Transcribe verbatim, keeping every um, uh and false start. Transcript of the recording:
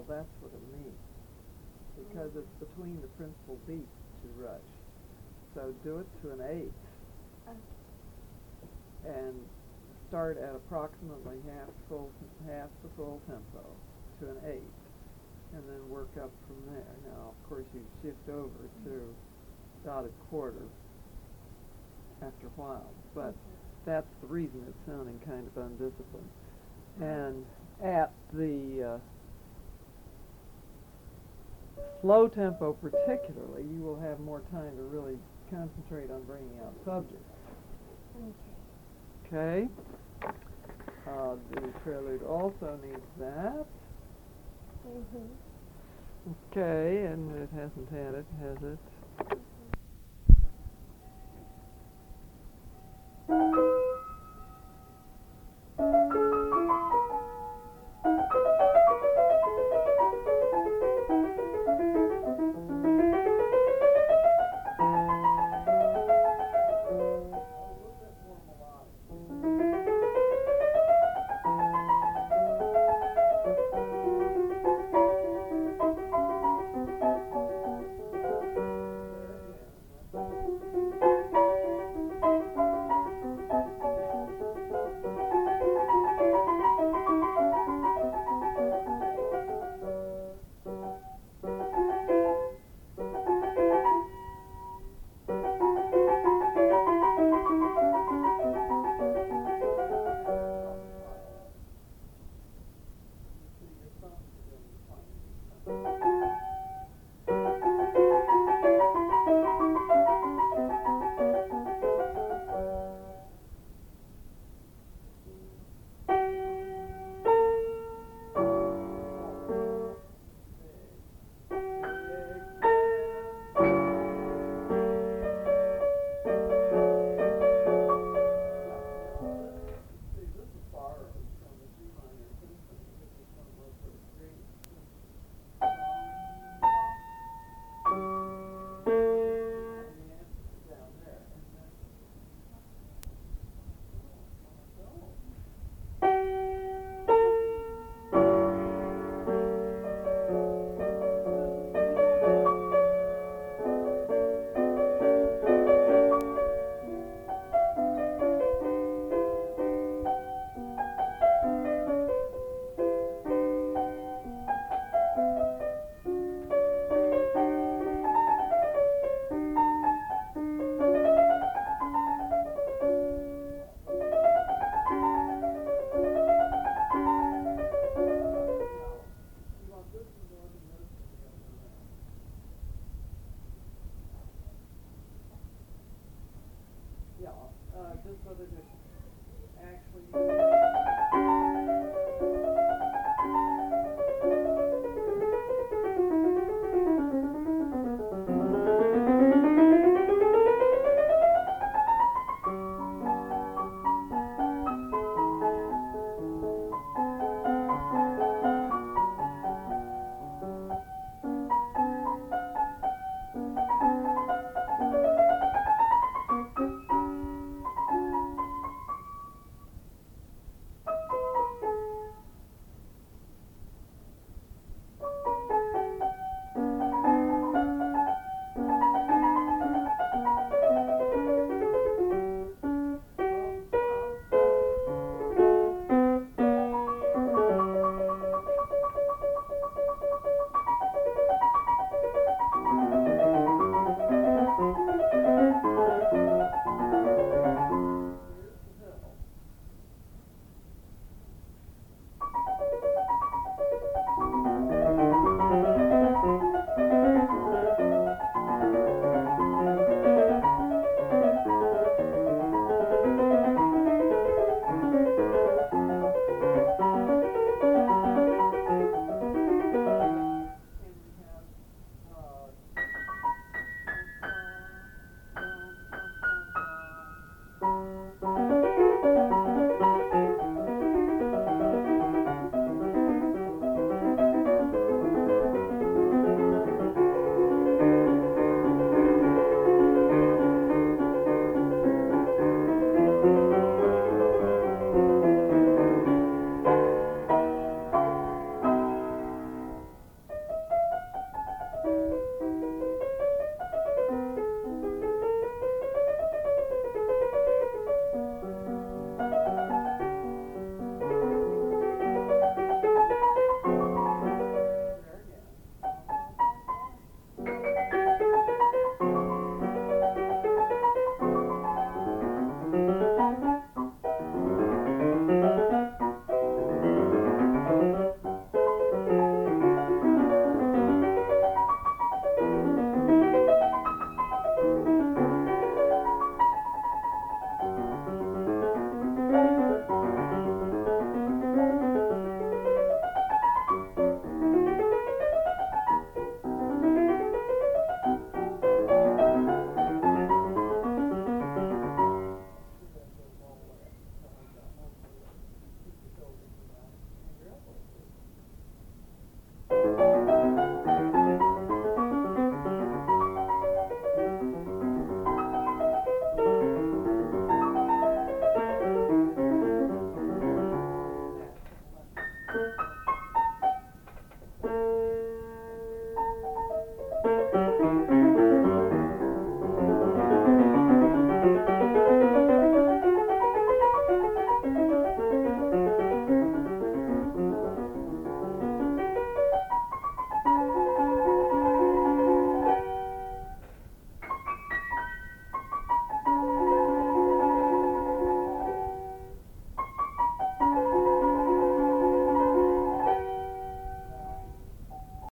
while, that's what it means. Because it's between the principal beats to rush. So do it to an eighth. Okay. And start at approximately half full, half the full tempo to an eighth, and then work up from there. Now, of course, you shift over to dotted quarter after a while, but Okay. that's the reason it's sounding kind of undisciplined. And at the uh, slow tempo particularly, you will have more time to really concentrate on bringing out subjects. Okay. Okay? Uh, the prelude also needs that. Mhm. Okay, and it hasn't had it, has it? Yeah, uh, just so that